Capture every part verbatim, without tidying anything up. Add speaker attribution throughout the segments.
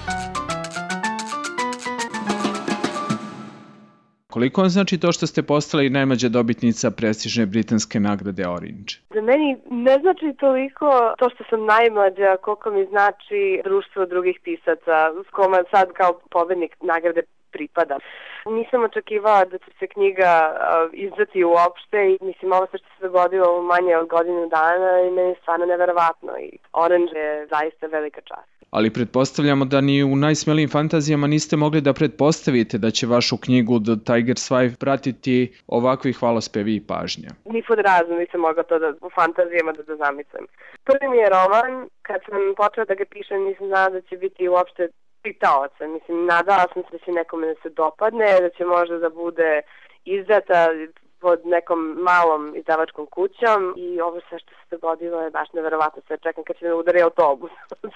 Speaker 1: Koliko vam znači to što ste postali najmlađa dobitnica prestižne britanske nagrade Orange?
Speaker 2: Za meni ne znači toliko to što sam najmlađa, koliko mi znači društvo drugih pisaca s kojima sad kao pobednik nagrade pripada. Nisam očekivala da će se knjiga uh, izdati uopšte i mislim ovo sve što se dogodilo u manje od godinu dana i meni je stvarno neverovatno i Orange je zaista velika čast.
Speaker 1: Ali pretpostavljamo da ni u najsmelijim fantazijama niste mogli da pretpostavite da će vašu knjigu The Tiger's Wife pratiti ovakvi hvalospevi i pažnja.
Speaker 2: Ni pod razum nisam mogla to da, u fantazijama da, da zamislim. Prvi mi je roman, kad sam počela da ga pišem nisam znala da će biti uopšte čitaoca. Mislim, nadala sam se da će nekome da se dopadne, da će možda da bude izdata pod nekom malom izdavačkom kućom i ovo sve što se dogodilo je baš neverovatno. Sve čekam kad će me udari autobus.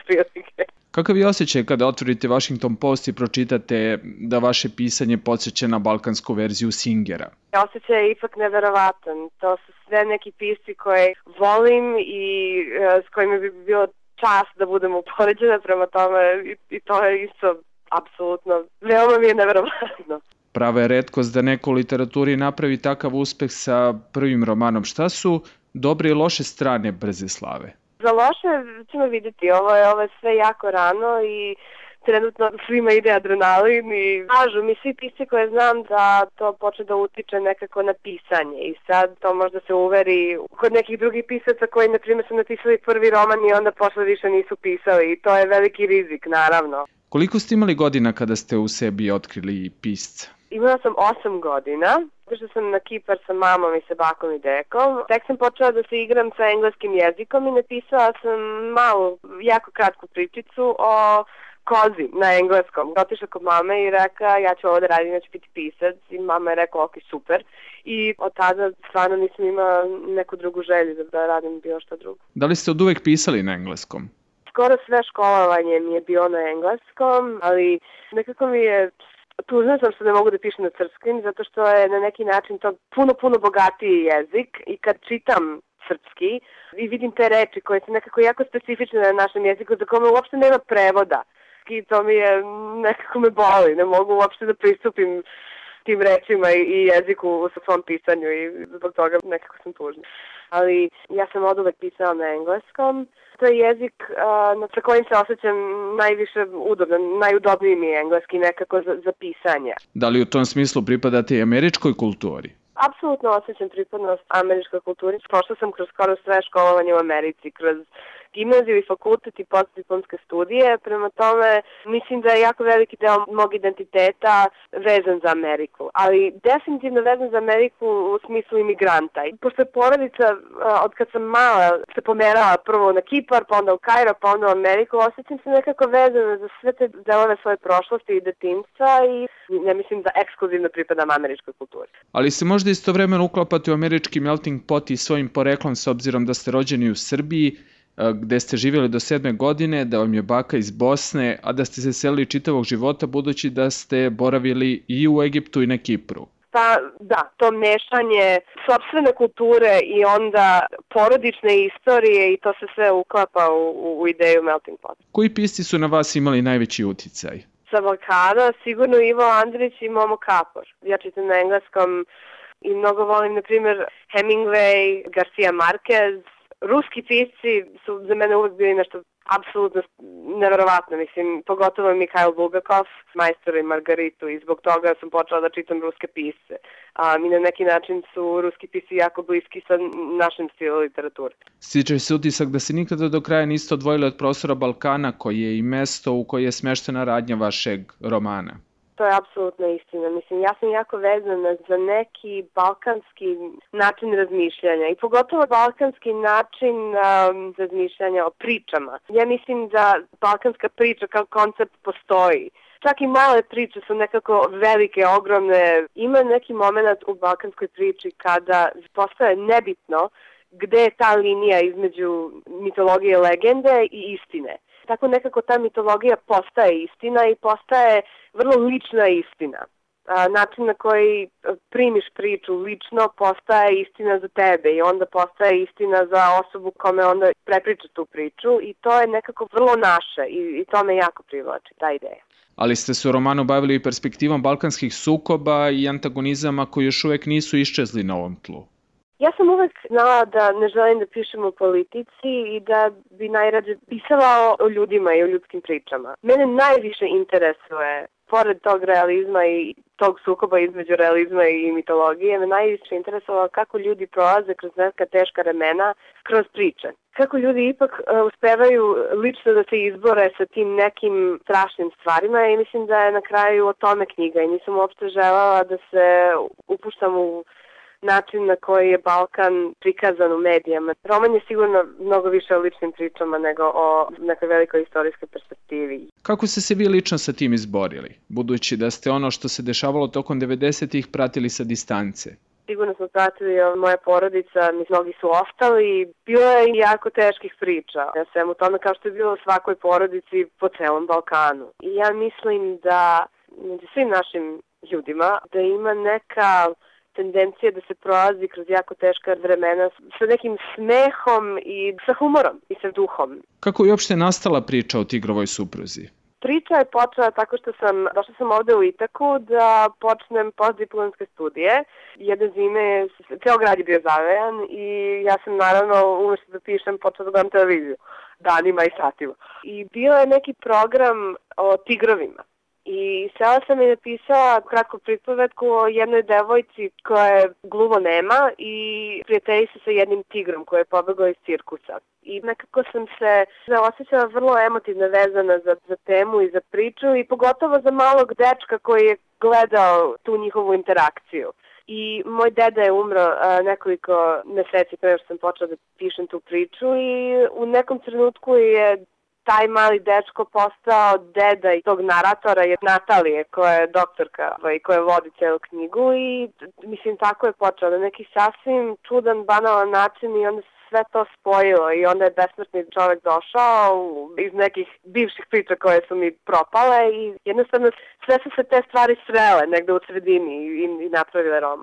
Speaker 1: Kakav je osjećaj kada otvorite Washington Post i pročitate da vaše pisanje podsjeća na balkansku verziju Singera?
Speaker 2: Osjećaj je ipak neverovatan. To su sve neki pisci koje volim i uh, s kojima bi bilo čast da budem upoređena prema tome i, i to je isto apsolutno veoma mi je neverovatno.
Speaker 1: Prava je retkost da neko u literaturi napravi takav uspeh sa prvim romanom. Šta su dobre i loše strane Brze slave?
Speaker 2: Za loše ćemo vidjeti. Ovo je, ovo je sve jako rano i trenutno svima ide adrenalin i kažu mi svi pisci koje znam da to počne da utiče nekako na pisanje i sad to možda se uveri kod nekih drugih pisaca koji na primjer su napisali prvi roman i onda posle više nisu pisali i to je veliki rizik naravno.
Speaker 1: Koliko ste imali godina kada ste u sebi otkrili pisca?
Speaker 2: Imala sam osam godina, što sam na Kipar sa mamom i sa bakom i dekom. Tek sam počela da se igram sa engleskim jezikom i napisala sam malu, jako kratku pričicu o kozi na engleskom. Otišla kod mame i rekla ja ću ovo da radim, ja ću biti pisac i mama je rekla ok, super. I od tada stvarno nisam imala neku drugu želju da radim bilo što drugo.
Speaker 1: Da li ste od uvek pisali na engleskom?
Speaker 2: Skoro sve školovanje mi je bilo na engleskom, ali nekako mi je tužna sam što ne mogu da pišem na srpskim, zato što je na neki način to puno, puno bogatiji jezik i kad čitam srpski i vidim te reči koje su nekako jako specifične na našem jeziku za kome uopšte nema prevoda i to mi je, nekako me boli, ne mogu uopšte da pristupim tim rečima i jeziku sa svom pisanju i zbog toga nekako sam tužna. Ali ja sam od uvek pisala na engleskom. To je jezik uh, sa kojim se osjećam najviše udobno, najudobniji mi je engleski nekako za, za pisanje.
Speaker 1: Da li u tom smislu pripadate i američkoj kulturi?
Speaker 2: Apsolutno osjećam pripadnost američkoj kulturi. Prošla sam kroz skoro sve školovanje u Americi, kroz gimnaziju i fakultet i postdiplomske studije. Prema tome, mislim da je jako veliki deo mog identiteta vezan za Ameriku. Ali definitivno vezan za Ameriku u smislu imigranta. I pošto je porodica, od kad sam mala, se pomerala prvo na Kipar, pa onda u Kairo, pa onda u Ameriku, osjećam se nekako vezana za sve te delove svoje prošlosti i detinjstva i ne mislim da ekskluzivno pripadam američkoj kulturi.
Speaker 1: Ali se možda istovremeno uklapate u američki melting pot i svojim poreklom s obzirom da ste rođeni u Srbiji, gde ste živjeli do sedme godine, da vam je baka iz Bosne, a da ste se selili čitavog života budući da ste boravili i u Egiptu i na Kipru.
Speaker 2: Pa da, to mešanje sopstvene kulture i onda porodične istorije i to se sve uklapa u, u ideju melting pot.
Speaker 1: Koji pisci su na vas imali najveći uticaj?
Speaker 2: Sa Balkana sigurno Ivo Andrić i Momo Kapor. Ja čitam na engleskom i mnogo volim, na primjer, Hemingway, Garcia Marquez. Ruski pisci su za mene uvek bili nešto apsolutno neverovatno, mislim, pogotovo Mikhail Bulgakov, Majstora i Margaritu i zbog toga sam počela da čitam ruske pisce. A, i na neki način su ruski pisci jako bliski sa našem stilu literature.
Speaker 1: Stiče se utisak da se nikada do kraja niste odvojili od prostora Balkana, koji je i mesto u koje je smeštena radnja vašeg romana.
Speaker 2: To je apsolutna istina. Mislim, ja sam jako vezana za neki balkanski način razmišljanja i pogotovo balkanski način um, razmišljanja o pričama. Ja mislim da balkanska priča kao koncept postoji. Čak i male priče su nekako velike, ogromne. Ima neki moment u balkanskoj priči kada postaje nebitno gde je ta linija između mitologije, legende i istine. Tako nekako ta mitologija postaje istina i postaje vrlo lična istina. način na koji primiš priču lično postaje istina za tebe i onda postaje istina za osobu kome onda prepriča tu priču i to je nekako vrlo naše i, i to me jako privlači, ta ideja.
Speaker 1: Ali ste se u romanu bavili i perspektivom balkanskih sukoba i antagonizama koji još uvek nisu iščezli na ovom tlu.
Speaker 2: Ja sam uvek znala da ne želim da pišem o politici i da bi najrađe pisala o ljudima i o ljudskim pričama. Mene najviše interesuje, pored tog realizma i tog sukoba između realizma i mitologije, me najviše interesovalo kako ljudi prolaze kroz neka teška vremena, kroz priče. Kako ljudi ipak uh, uspevaju lično da se izbore sa tim nekim strašnim stvarima i mislim da je na kraju o tome knjiga i nisam uopšte želela da se upuštam u način na koji je Balkan prikazan u medijama. Roman je sigurno mnogo više o ličnim pričama nego o nekoj velikoj istorijskoj perspektivi.
Speaker 1: Kako ste se vi lično sa tim izborili, budući da ste ono što se dešavalo tokom devedesetih pratili sa distance?
Speaker 2: Sigurno smo pratili moja porodica, mnogi su ostali. Bilo je jako teških priča. Ja sam u tome kao što je bilo u svakoj porodici po celom Balkanu. I ja mislim da među svim našim ljudima da ima neka tendencija da se prolazi kroz jako teška vremena sa nekim smehom i sa humorom i sa duhom.
Speaker 1: Kako je uopšte nastala priča o Tigrovoj supruzi?
Speaker 2: Priča je počela tako što sam, došla sam ovde u Itaku da počnem postdiplomske studije. Jedne zime, ceo grad je bio zavejan i ja sam naravno umjesto da pišem počela da gledam televiziju danima i satima. I bio je neki program o tigrovima. I sela sam i napisala kratku pripovetku o jednoj devojci koja je gluvo nema i prijatelji se sa jednim tigrom koji je pobegao iz cirkusa. I nekako sam se osjećala vrlo emotivno vezana za, za temu i za priču i pogotovo za malog dečka koji je gledao tu njihovu interakciju. I moj deda je umro a, nekoliko meseci pre što sam počela da pišem tu priču i u nekom trenutku je taj mali dečko postao deda i tog naratora je Natalije koja je doktorka i koja vodi celu knjigu i mislim tako je počeo na neki sasvim čudan, banalan način i onda se sve to spojilo i onda je besmrtni čovek došao iz nekih bivših priča koje su mi propale i jednostavno sve su se te stvari srele negde u sredini i, i napravile roman.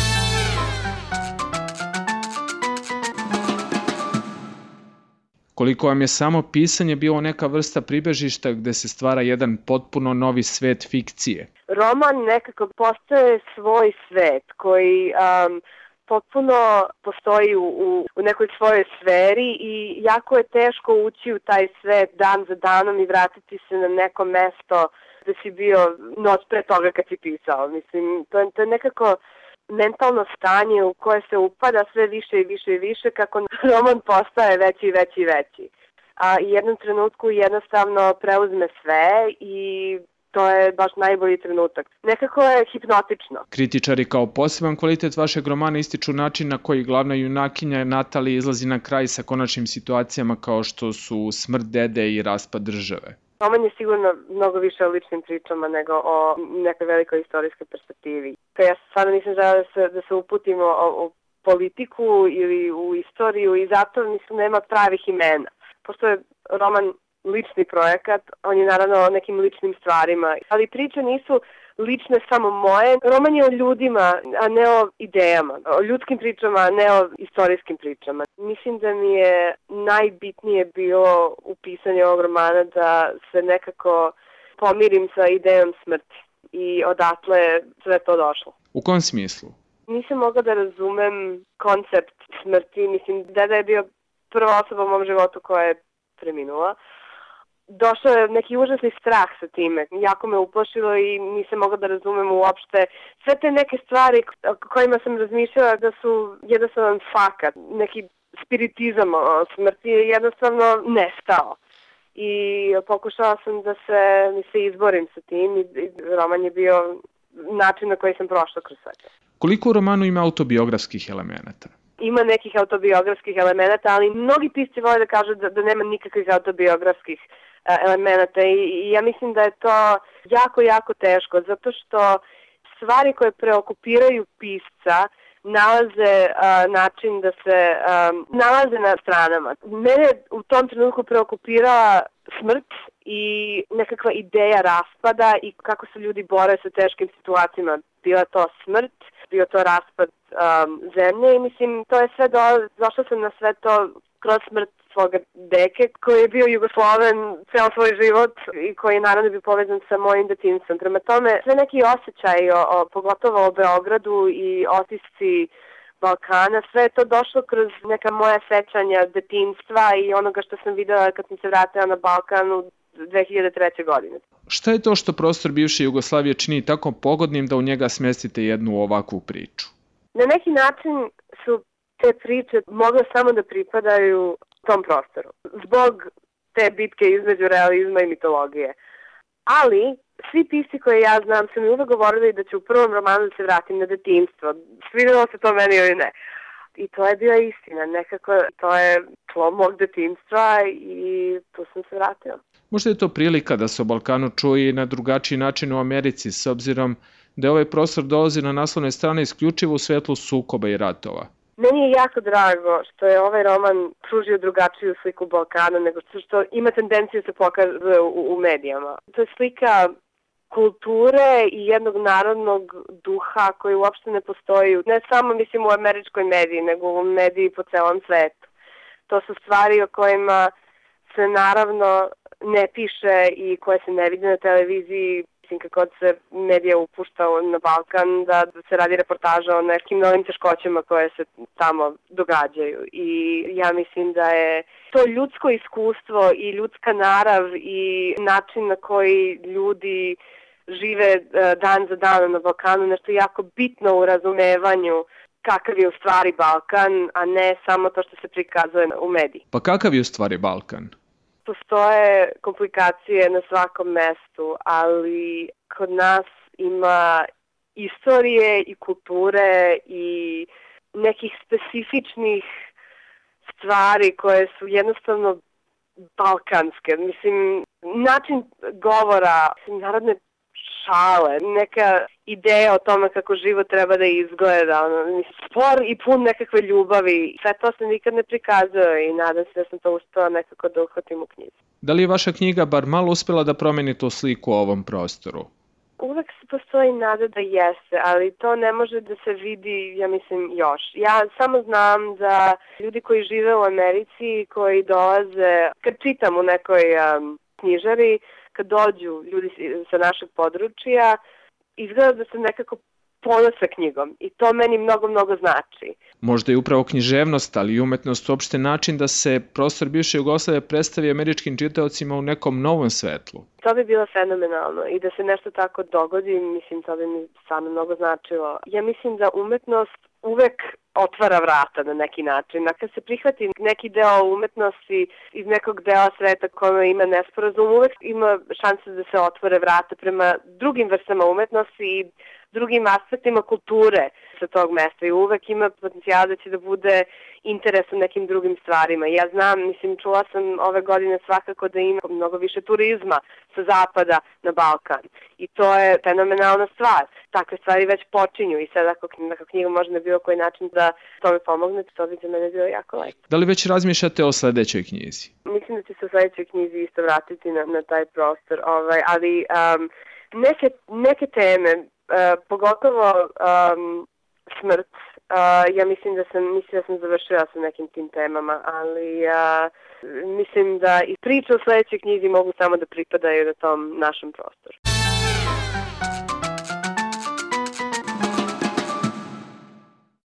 Speaker 1: Koliko vam je samo pisanje bilo neka vrsta pribežišta gde se stvara jedan potpuno novi svet fikcije?
Speaker 2: Roman nekako postaje svoj svet koji um, potpuno postoji u, u, u nekoj svojoj sferi i jako je teško ući u taj svet dan za danom i vratiti se na neko mesto gde si bio noć pre toga kad si pisao. Mislim, to je, to je nekako mentalno stanje u koje se upada sve više i više i više kako roman postaje veći i veći i veći. A u jednom trenutku jednostavno preuzme sve i to je baš najbolji trenutak. Nekako je hipnotično.
Speaker 1: Kritičari kao poseban kvalitet vašeg romana ističu način na koji glavna junakinja Natalija izlazi na kraj sa konačnim situacijama kao što su smrt dede i raspad države.
Speaker 2: Roman je sigurno mnogo više o ličnim pričama nego o nekoj velikoj istorijskoj perspektivi. Ja sada nisam žela da se, da se uputimo o, o politiku ili u istoriju i zato mislim nema pravih imena. Pošto je roman lični projekat, on je naravno o nekim ličnim stvarima, ali priče nisu lične samo moje. Roman je o ljudima, a ne o idejama, o ljudskim pričama, a ne o istorijskim pričama. Mislim da mi je najbitnije bilo u pisanju ovog romana da se nekako pomirim sa idejom smrti i odatle sve to došlo.
Speaker 1: U kom smislu?
Speaker 2: Nisam mogla da razumem koncept smrti. Mislim, deda je bio prva osoba u mom životu koja je preminula. Došao je neki užasni strah sa time. Jako me uplašilo i nisam mogla da razumem uopšte sve te neke stvari o kojima sam razmišljala da su jednostavan fakat. Neki spiritizam o smrti je jednostavno nestao. I pokušala sam da se, mi se izborim sa tim i roman je bio način na koji sam prošla kroz sve.
Speaker 1: Koliko u romanu ima autobiografskih elemenata?
Speaker 2: Ima nekih autobiografskih elemenata, ali mnogi pisci vole da kažu da, da nema nikakvih autobiografskih uh, elemenata i, i ja mislim da je to jako, jako teško, zato što stvari koje preokupiraju pisca nalaze uh, način da se um, nalaze na stranama. Mene u tom trenutku preokupirala smrt i nekakva ideja raspada i kako se ljudi bore sa teškim situacijama. Bila to smrt, bio to raspad um, zemlje i mislim to je sve do, došla sam na sve to kroz smrt svoga deke koji je bio Jugosloven ceo svoj život i koji je naravno bio povezan sa mojim detinjstvom. Prema tome sve neki osjećaj, o, o, pogotovo o Beogradu i otisci Balkana, sve je to došlo kroz neka moja sećanja detinjstva i onoga što sam videla kad sam se vratila na Balkan u dve hiljade treće. godine.
Speaker 1: Šta je to što prostor bivše Jugoslavije čini tako pogodnim da u njega smestite jednu ovakvu priču?
Speaker 2: Na neki način su te priče mogle samo da pripadaju tom prostoru, zbog te bitke između realizma i mitologije. Ali svi pisci koje ja znam su mi uvek govorili da ću u prvom romanu da se vratim na detinjstvo. Svidelo se to meni ili ne. I to je bila istina. Nekako to je tlo mog detinjstva i tu sam se vratila.
Speaker 1: Možda je to prilika da se o Balkanu čuje i na drugačiji način u Americi, s obzirom da je ovaj prostor dolazi na naslovne strane isključivo u svetlu sukoba i ratova.
Speaker 2: Meni je jako drago što je ovaj roman pružio drugačiju sliku Balkana nego što ima tendenciju da se pokaže u, u medijama. To je slika kulture i jednog narodnog duha koji uopšte ne postoji, ne samo mislim u američkoj mediji, nego u mediji po celom svetu. To su stvari o kojima se naravno ne piše i koje se ne vide na televiziji. Kako se medija upušta na Balkan da se radi reportaža o nekim novim teškoćama koje se tamo događaju. I ja mislim da je to ljudsko iskustvo i ljudska narav i način na koji ljudi žive dan za dan na Balkanu nešto jako bitno u razumevanju kakav je u stvari Balkan, a ne samo to što se prikazuje u mediji.
Speaker 1: Pa kakav je u stvari Balkan?
Speaker 2: Postoje komplikacije na svakom mestu, ali kod nas ima istorije i kulture i nekih specifičnih stvari koje su jednostavno balkanske. Mislim, način govora, narodne šale, neka ideja o tome kako život treba da izgleda, ono, spor i pun nekakve ljubavi. Sve to se nikad ne prikazuje i nadam se da sam to uspela nekako da uhvatim u knjizi.
Speaker 1: Da li je vaša knjiga bar malo uspela da promeni tu sliku o ovom prostoru?
Speaker 2: Uvek postoji nada da jeste, ali to ne može da se vidi, ja mislim, još. Ja samo znam da ljudi koji žive u Americi, koji dolaze, kad čitam u nekoj um, knjižari, kad dođu ljudi sa našeg područja, izgleda da se nekako ponose knjigom i to meni mnogo, mnogo znači.
Speaker 1: Možda je upravo književnost, ali i umetnost uopšte način da se prostor bivše Jugoslavije predstavi američkim čitaocima u nekom novom svetlu.
Speaker 2: To bi bilo fenomenalno i da se nešto tako dogodi, mislim, to bi mi stvarno mnogo značilo. Ja mislim da umetnost uvek otvara vrata na neki način. A kad se prihvati neki deo umetnosti iz nekog dela sveta koja ima nesporazum, uvek ima šanse da se otvore vrata prema drugim vrstama umetnosti i drugim aspektima kulture sa tog mesta i uvek ima potencijal da će da bude interes u nekim drugim stvarima. Ja znam, mislim, čula sam ove godine svakako da ima mnogo više turizma sa zapada na Balkan i to je fenomenalna stvar. Takve stvari već počinju i sad ako, ako knjiga može na bilo koji način da tome pomogne, to bi za mene bilo jako lepo.
Speaker 1: Da li već razmišljate o sledećoj knjizi?
Speaker 2: Mislim da će se u sledećoj knjizi isto vratiti na, na taj prostor, ovaj, ali um, neke, neke teme, uh, pogotovo um, smrt, uh, ja mislim da sam mislim da sam završila sa nekim tim temama, ali uh, mislim da i priče o sledećoj knjizi mogu samo da pripadaju na tom našem prostoru.